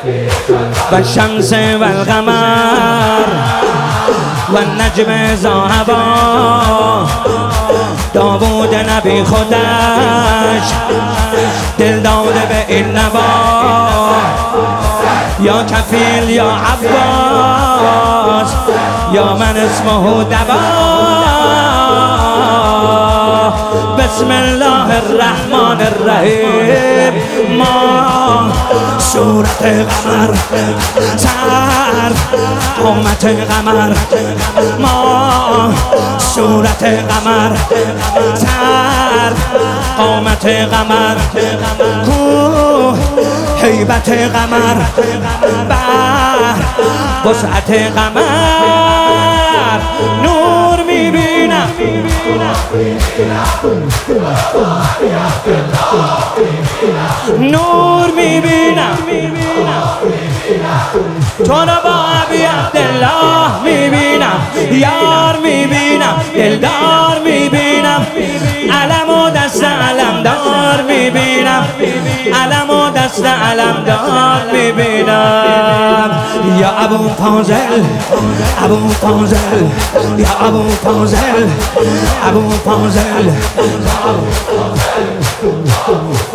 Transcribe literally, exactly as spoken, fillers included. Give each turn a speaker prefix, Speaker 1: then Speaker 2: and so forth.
Speaker 1: و شمس و القمر و نجم ذاهبا داوود نبی خودش دل داده به این نوا یا کفیل یا عباس یا من اسمه دوا بسم الله الرحمن الرحیم ما صورت قمر سر قامت قمر ما صورت قمر سر قامت قمر کو هیبت قمر بر وسعت قمر نور میبینم نور میبینم تو رو با ابی عبدالله میبینم یار میبینم دلدار میبینم علم و دست علمدار میبینم علم و دست علمدار میبینم یا ابو فاضل ابو فاضل یا ابو فاضل ابو فاضل